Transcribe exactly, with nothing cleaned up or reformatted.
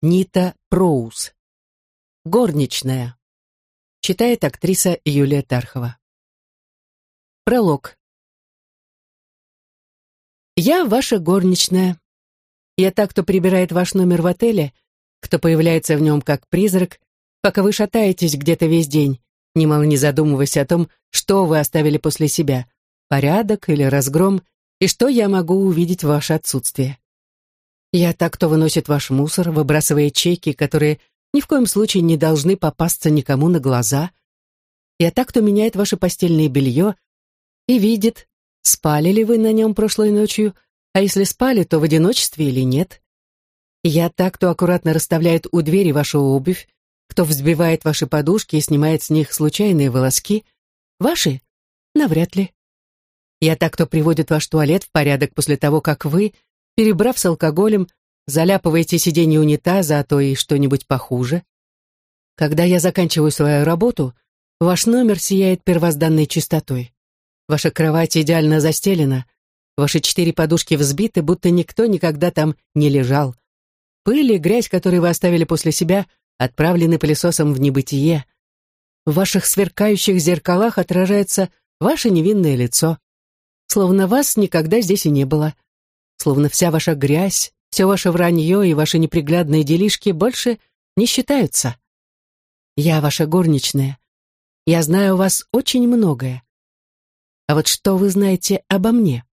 Нита Проуз. Горничная. Читает актриса Юлия Тархова. Пролог. Я ваша горничная. Я та, кто прибирает ваш номер в отеле, кто появляется в нем как призрак, пока вы шатаетесь где-то весь день, немало не задумываясь о том, что вы оставили после себя, порядок или разгром, и что я могу увидеть в ваше отсутствие. Я та, кто выносит ваш мусор, выбрасывая чеки, которые ни в коем случае не должны попасться никому на глаза. Я та, кто меняет ваше постельное белье и видит, спали ли вы на нем прошлой ночью, а если спали, то в одиночестве или нет. Я та, кто аккуратно расставляет у двери вашу обувь, кто взбивает ваши подушки и снимает с них случайные волоски. Ваши? Навряд ли. Я та, кто приводит ваш туалет в порядок после того, как вы, перебрав с алкоголем, заляпываете сиденье унитаза, а то и что-нибудь похуже. Когда я заканчиваю свою работу, ваш номер сияет первозданной чистотой. Ваша кровать идеально застелена, ваши четыре подушки взбиты, будто никто никогда там не лежал. Пыль и грязь, которые вы оставили после себя, отправлены пылесосом в небытие. В ваших сверкающих зеркалах отражается ваше невинное лицо. Словно вас никогда здесь и не было. Словно вся ваша грязь, все ваше вранье и ваши неприглядные делишки больше не считаются. Я ваша горничная. Я знаю о вас очень многое. А вот что вы знаете обо мне?